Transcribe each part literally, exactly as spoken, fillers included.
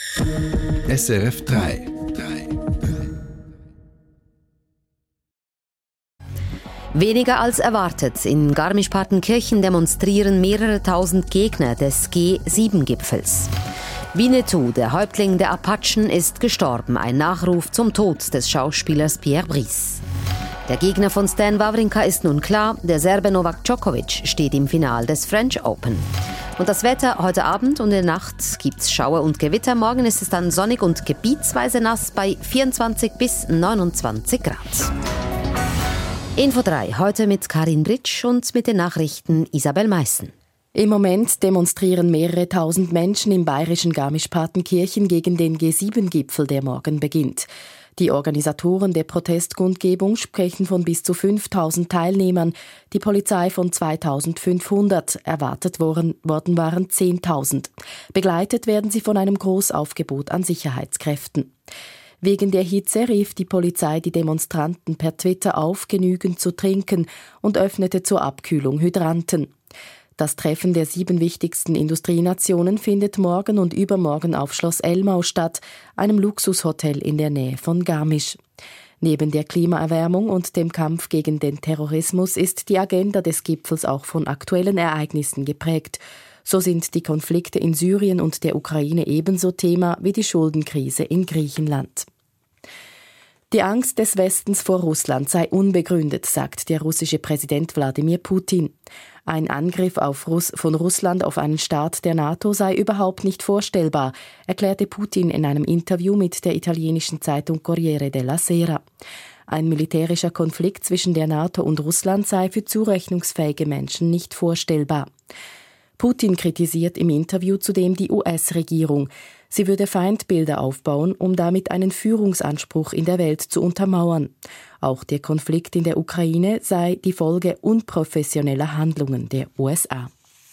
S R F drei. Weniger als erwartet. In Garmisch-Partenkirchen demonstrieren mehrere tausend Gegner des G sieben Gipfels. Winnetou, der Häuptling der Apachen, ist gestorben. Ein Nachruf zum Tod des Schauspielers Pierre Brice. Der Gegner von Stan Wawrinka ist nun klar. Der Serbe Novak Djokovic steht im Finale des French Open. Und das Wetter heute Abend und in der Nacht gibt's Schauer und Gewitter. Morgen ist es dann sonnig und gebietsweise nass bei vierundzwanzig bis neunundzwanzig Grad. Info drei, heute mit Karin Britsch und mit den Nachrichten Isabel Meissen. Im Moment demonstrieren mehrere tausend Menschen im bayerischen Garmisch-Partenkirchen gegen den G sieben Gipfel, der morgen beginnt. Die Organisatoren der Protestkundgebung sprechen von bis zu fünftausend Teilnehmern, die Polizei von zweitausendfünfhundert, erwartet worden, worden waren zehntausend. Begleitet werden sie von einem Großaufgebot an Sicherheitskräften. Wegen der Hitze rief die Polizei die Demonstranten per Twitter auf, genügend zu trinken und öffnete zur Abkühlung Hydranten. Das Treffen der sieben wichtigsten Industrienationen findet morgen und übermorgen auf Schloss Elmau statt, einem Luxushotel in der Nähe von Garmisch. Neben der Klimaerwärmung und dem Kampf gegen den Terrorismus ist die Agenda des Gipfels auch von aktuellen Ereignissen geprägt. So sind die Konflikte in Syrien und der Ukraine ebenso Thema wie die Schuldenkrise in Griechenland. Die Angst des Westens vor Russland sei unbegründet, sagt der russische Präsident Wladimir Putin. Ein Angriff auf Russ- von Russland auf einen Staat der NATO sei überhaupt nicht vorstellbar, erklärte Putin in einem Interview mit der italienischen Zeitung Corriere della Sera. Ein militärischer Konflikt zwischen der NATO und Russland sei für zurechnungsfähige Menschen nicht vorstellbar. Putin kritisiert im Interview zudem die U S-Regierung. Sie würde Feindbilder aufbauen, um damit einen Führungsanspruch in der Welt zu untermauern. Auch der Konflikt in der Ukraine sei die Folge unprofessioneller Handlungen der U S A.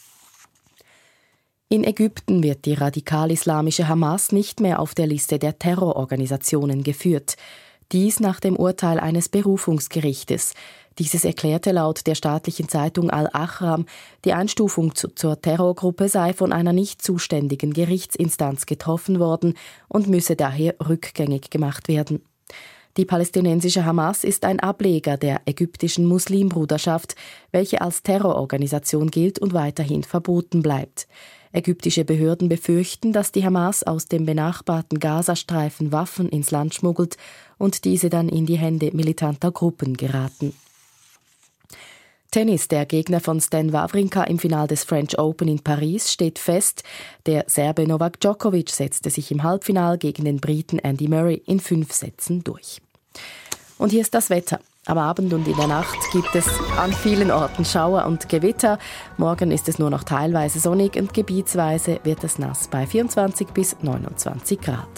In Ägypten wird die radikal-islamische Hamas nicht mehr auf der Liste der Terrororganisationen geführt. Dies nach dem Urteil eines Berufungsgerichtes. Dieses erklärte laut der staatlichen Zeitung Al-Ahram, die Einstufung zu, zur Terrorgruppe sei von einer nicht zuständigen Gerichtsinstanz getroffen worden und müsse daher rückgängig gemacht werden. Die palästinensische Hamas ist ein Ableger der ägyptischen Muslimbruderschaft, welche als Terrororganisation gilt und weiterhin verboten bleibt. Ägyptische Behörden befürchten, dass die Hamas aus dem benachbarten Gazastreifen Waffen ins Land schmuggelt und diese dann in die Hände militanter Gruppen geraten. Tennis, der Gegner von Stan Wawrinka im Finale des French Open in Paris, steht fest. Der Serbe Novak Djokovic setzte sich im Halbfinale gegen den Briten Andy Murray in fünf Sätzen durch. Und hier ist das Wetter. Am Abend und in der Nacht gibt es an vielen Orten Schauer und Gewitter. Morgen ist es nur noch teilweise sonnig und gebietsweise wird es nass bei vierundzwanzig bis neunundzwanzig Grad.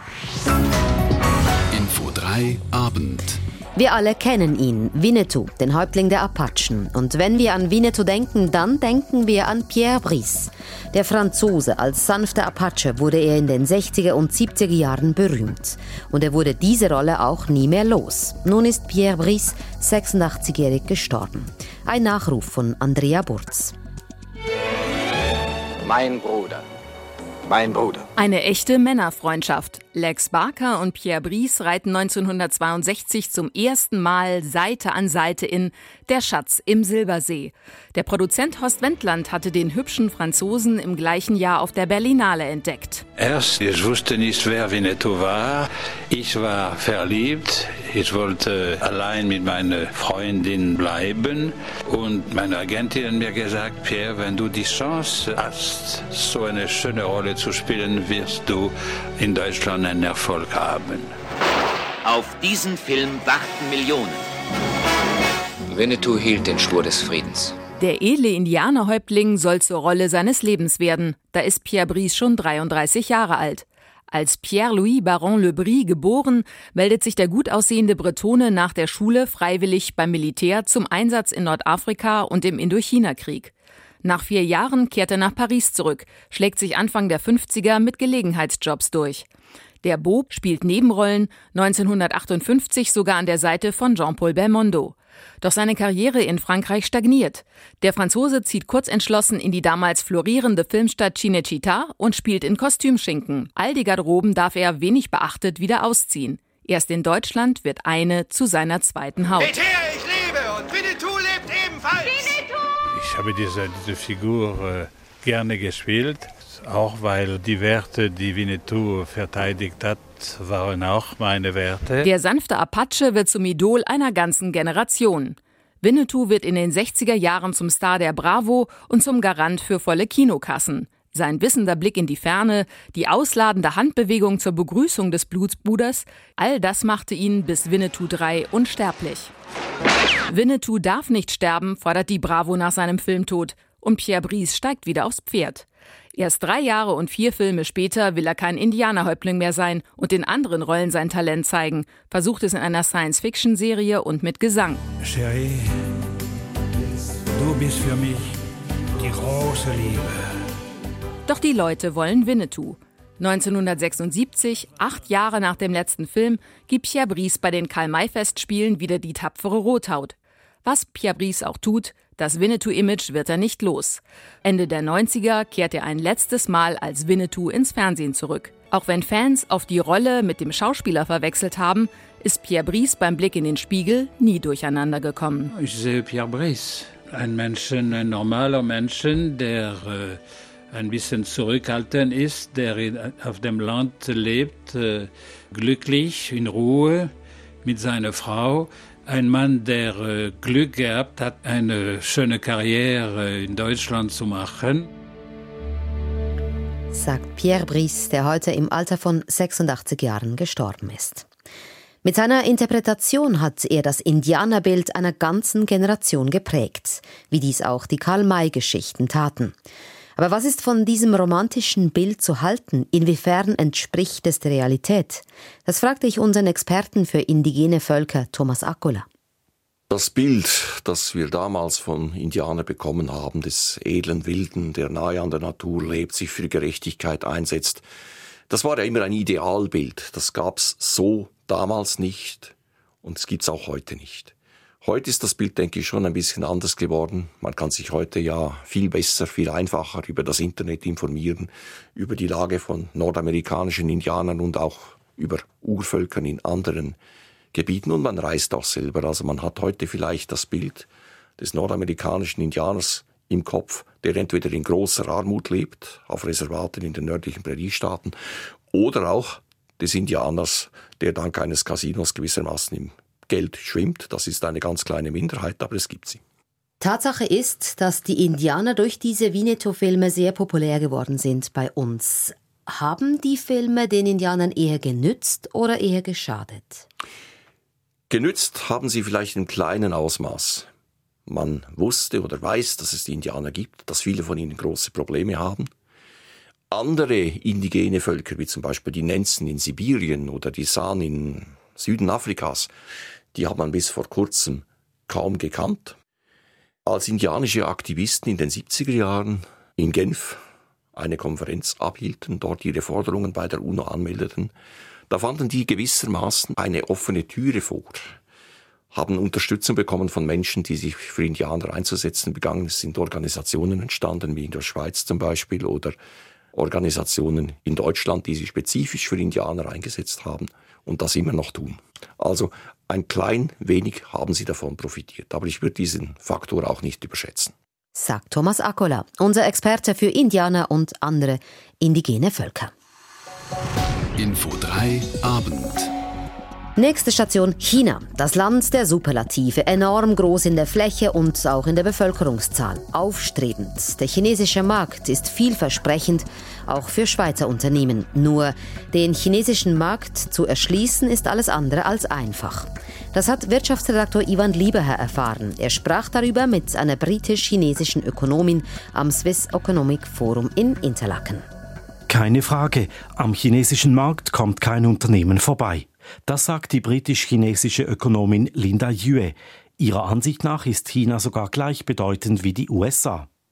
Info drei Abend. Wir alle kennen ihn, Winnetou, den Häuptling der Apachen. Und wenn wir an Winnetou denken, dann denken wir an Pierre Brice. Der Franzose, als sanfter Apache wurde er in den sechziger und siebziger Jahren berühmt. Und er wurde diese Rolle auch nie mehr los. Nun ist Pierre Brice sechsundachtzigjährig gestorben. Ein Nachruf von Andrea Burz. Mein Bruder. Mein Bruder. Eine echte Männerfreundschaft. Lex Barker und Pierre Brice reiten neunzehnhundertzweiundsechzig zum ersten Mal Seite an Seite in Der Schatz im Silbersee. Der Produzent Horst Wendland hatte den hübschen Franzosen im gleichen Jahr auf der Berlinale entdeckt. Erst, ich wusste nicht, wer Winnetou war. Ich war verliebt. Ich wollte allein mit meiner Freundin bleiben. Und meine Agentin hat mir gesagt, Pierre, wenn du die Chance hast, so eine schöne Rolle zu spielen, wirst du in Deutschland einen Erfolg haben. Auf diesen Film warten Millionen. Winnetou hielt den Schwur des Friedens. Der edle Indianerhäuptling soll zur Rolle seines Lebens werden. Da ist Pierre Brice schon dreiunddreißig Jahre alt. Als Pierre-Louis Baron Le Bris geboren, meldet sich der gut aussehende Bretone nach der Schule freiwillig beim Militär zum Einsatz in Nordafrika und im Indochina-Krieg. Nach vier Jahren kehrt er nach Paris zurück, schlägt sich Anfang der fünfziger mit Gelegenheitsjobs durch. Der Beau spielt Nebenrollen, neunzehnhundertachtundfünfzig sogar an der Seite von Jean-Paul Belmondo. Doch seine Karriere in Frankreich stagniert. Der Franzose zieht kurzentschlossen in die damals florierende Filmstadt Cinecittà und spielt in Kostümschinken. All die Garderoben darf er wenig beachtet wieder ausziehen. Erst in Deutschland wird eine zu seiner zweiten Haut. Seht her, ich lebe und Winnetou lebt ebenfalls. Winnetou! Ich habe diese, diese Figur äh, gerne gespielt, auch weil die Werte, die Winnetou verteidigt hat, waren auch meine Werte. Der sanfte Apache wird zum Idol einer ganzen Generation. Winnetou wird in den sechziger Jahren zum Star der Bravo und zum Garant für volle Kinokassen. Sein wissender Blick in die Ferne, die ausladende Handbewegung zur Begrüßung des Blutsbruders, all das machte ihn bis Winnetou drei unsterblich. Winnetou darf nicht sterben, fordert die Bravo nach seinem Filmtod. Und Pierre Brice steigt wieder aufs Pferd. Erst drei Jahre und vier Filme später will er kein Indianerhäuptling mehr sein und in anderen Rollen sein Talent zeigen. Versucht es in einer Science-Fiction-Serie und mit Gesang. Cherie, du bist für mich die große Liebe. Doch die Leute wollen Winnetou. neunzehnhundertsechsundsiebzig, acht Jahre nach dem letzten Film, gibt Pierre Brice bei den Karl-May-Festspielen wieder die tapfere Rothaut. Was Pierre Brice auch tut, das Winnetou-Image wird er nicht los. Ende der neunziger kehrt er ein letztes Mal als Winnetou ins Fernsehen zurück. Auch wenn Fans auf die Rolle mit dem Schauspieler verwechselt haben, ist Pierre Brice beim Blick in den Spiegel nie durcheinander gekommen. Ich sehe Pierre Brice, ein Menschen, ein normaler Menschen, der äh, ein bisschen zurückhaltend ist, der in, auf dem Land lebt, äh, glücklich, in Ruhe, mit seiner Frau. Ein Mann, der äh, Glück gehabt hat, eine schöne Karriere in Deutschland zu machen. Sagt Pierre Brice, der heute im Alter von sechsundachtzig Jahren gestorben ist. Mit seiner Interpretation hat er das Indianerbild einer ganzen Generation geprägt, wie dies auch die Karl-May-Geschichten taten. Aber was ist von diesem romantischen Bild zu halten? Inwiefern entspricht es der Realität? Das fragte ich unseren Experten für indigene Völker, Thomas Akkola. Das Bild, das wir damals von Indianern bekommen haben, des edlen Wilden, der nahe an der Natur lebt, sich für Gerechtigkeit einsetzt, das war ja immer ein Idealbild. Das gab's so damals nicht und es gibt's auch heute nicht. Heute ist das Bild, denke ich, schon ein bisschen anders geworden. Man kann sich heute ja viel besser, viel einfacher über das Internet informieren, über die Lage von nordamerikanischen Indianern und auch über Urvölkern in anderen Gebieten. Und man reist auch selber. Also man hat heute vielleicht das Bild des nordamerikanischen Indianers im Kopf, der entweder in großer Armut lebt, auf Reservaten in den nördlichen Präriestaaten, oder auch des Indianers, der dank eines Casinos gewissermaßen im Geld schwimmt. Das ist eine ganz kleine Minderheit, aber es gibt sie. Tatsache ist, dass die Indianer durch diese Winnetou-Filme sehr populär geworden sind bei uns. Haben die Filme den Indianern eher genützt oder eher geschadet? Genützt haben sie vielleicht in kleinem Ausmaß. Man wusste oder weiß, dass es die Indianer gibt, dass viele von ihnen große Probleme haben. Andere indigene Völker, wie zum Beispiel die Nenzen in Sibirien oder die San in Süden Afrikas, die hat man bis vor kurzem kaum gekannt. Als indianische Aktivisten in den siebziger Jahren in Genf eine Konferenz abhielten, dort ihre Forderungen bei der UNO anmeldeten, da fanden die gewissermaßen eine offene Türe vor, haben Unterstützung bekommen von Menschen, die sich für Indianer einzusetzen begangen. Es sind Organisationen entstanden, wie in der Schweiz zum Beispiel, oder Organisationen in Deutschland, die sich spezifisch für Indianer eingesetzt haben und das immer noch tun. Also ein klein wenig haben sie davon profitiert, aber ich würde diesen Faktor auch nicht überschätzen. Sagt Thomas Akkola, unser Experte für Indianer und andere indigene Völker. Info drei Abend. Nächste Station China, das Land der Superlative, enorm groß in der Fläche und auch in der Bevölkerungszahl, aufstrebend. Der chinesische Markt ist vielversprechend, auch für Schweizer Unternehmen. Nur den chinesischen Markt zu erschließen ist alles andere als einfach. Das hat Wirtschaftsredaktor Ivan Lieberherr erfahren. Er sprach darüber mit einer britisch-chinesischen Ökonomin am Swiss Economic Forum in Interlaken. Keine Frage, am chinesischen Markt kommt kein Unternehmen vorbei. Das sagt die britisch-chinesische Ökonomin Linda Yue. Ihrer Ansicht nach ist China sogar gleichbedeutend wie die U S A.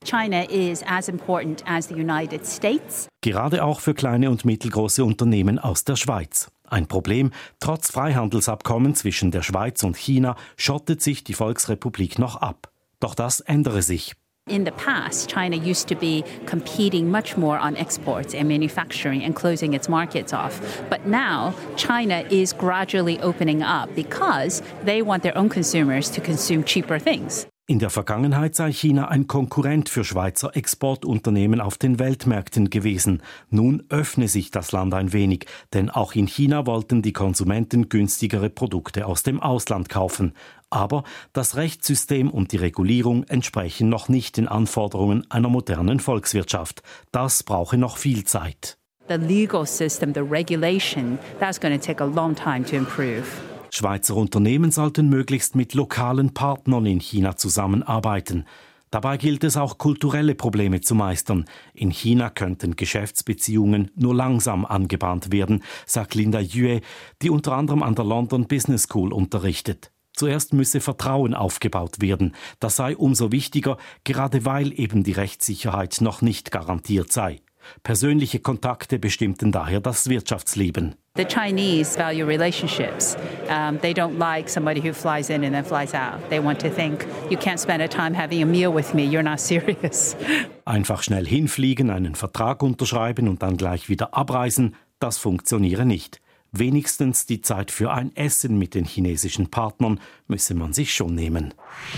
China is as important as the United States. Gerade auch für kleine und mittelgroße Unternehmen aus der Schweiz. Ein Problem, trotz Freihandelsabkommen zwischen der Schweiz und China schottet sich die Volksrepublik noch ab. Doch das ändere sich. In the past, China used to be competing much more on exports and manufacturing and closing its markets off. But now, China is gradually opening up because they want their own consumers to consume cheaper things. In der Vergangenheit sei China ein Konkurrent für Schweizer Exportunternehmen auf den Weltmärkten gewesen. Nun öffne sich das Land ein wenig, denn auch in China wollten die Konsumenten günstigere Produkte aus dem Ausland kaufen. Aber das Rechtssystem und die Regulierung entsprechen noch nicht den Anforderungen einer modernen Volkswirtschaft. Das brauche noch viel Zeit. The legal system, the regulation, that's going to take a long time to improve. Schweizer Unternehmen sollten möglichst mit lokalen Partnern in China zusammenarbeiten. Dabei gilt es auch, kulturelle Probleme zu meistern. In China könnten Geschäftsbeziehungen nur langsam angebahnt werden, sagt Linda Yue, die unter anderem an der London Business School unterrichtet. Zuerst müsse Vertrauen aufgebaut werden. Das sei umso wichtiger, gerade weil eben die Rechtssicherheit noch nicht garantiert sei. Persönliche Kontakte bestimmten daher das Wirtschaftsleben. The Chinese value relationships. Um, they don't like somebody who flies in and then flies out. They want to think, you can't spend a time having a meal with me, you're not serious. Einfach schnell hinfliegen, einen Vertrag unterschreiben und dann gleich wieder abreisen, das funktioniere nicht. Wenigstens die Zeit für ein Essen mit den chinesischen Partnern müsse man sich schon nehmen.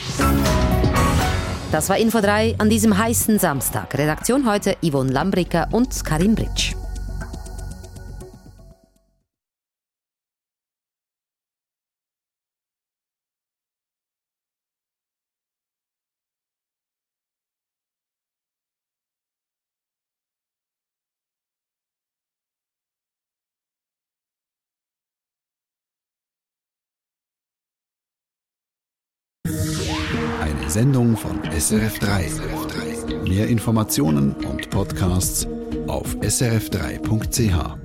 Das war Info drei an diesem heißen Samstag. Redaktion heute Yvonne Lambricker und Karin Britsch. Eine Sendung von S R F drei. Mehr Informationen und Podcasts auf s r f drei punkt c h.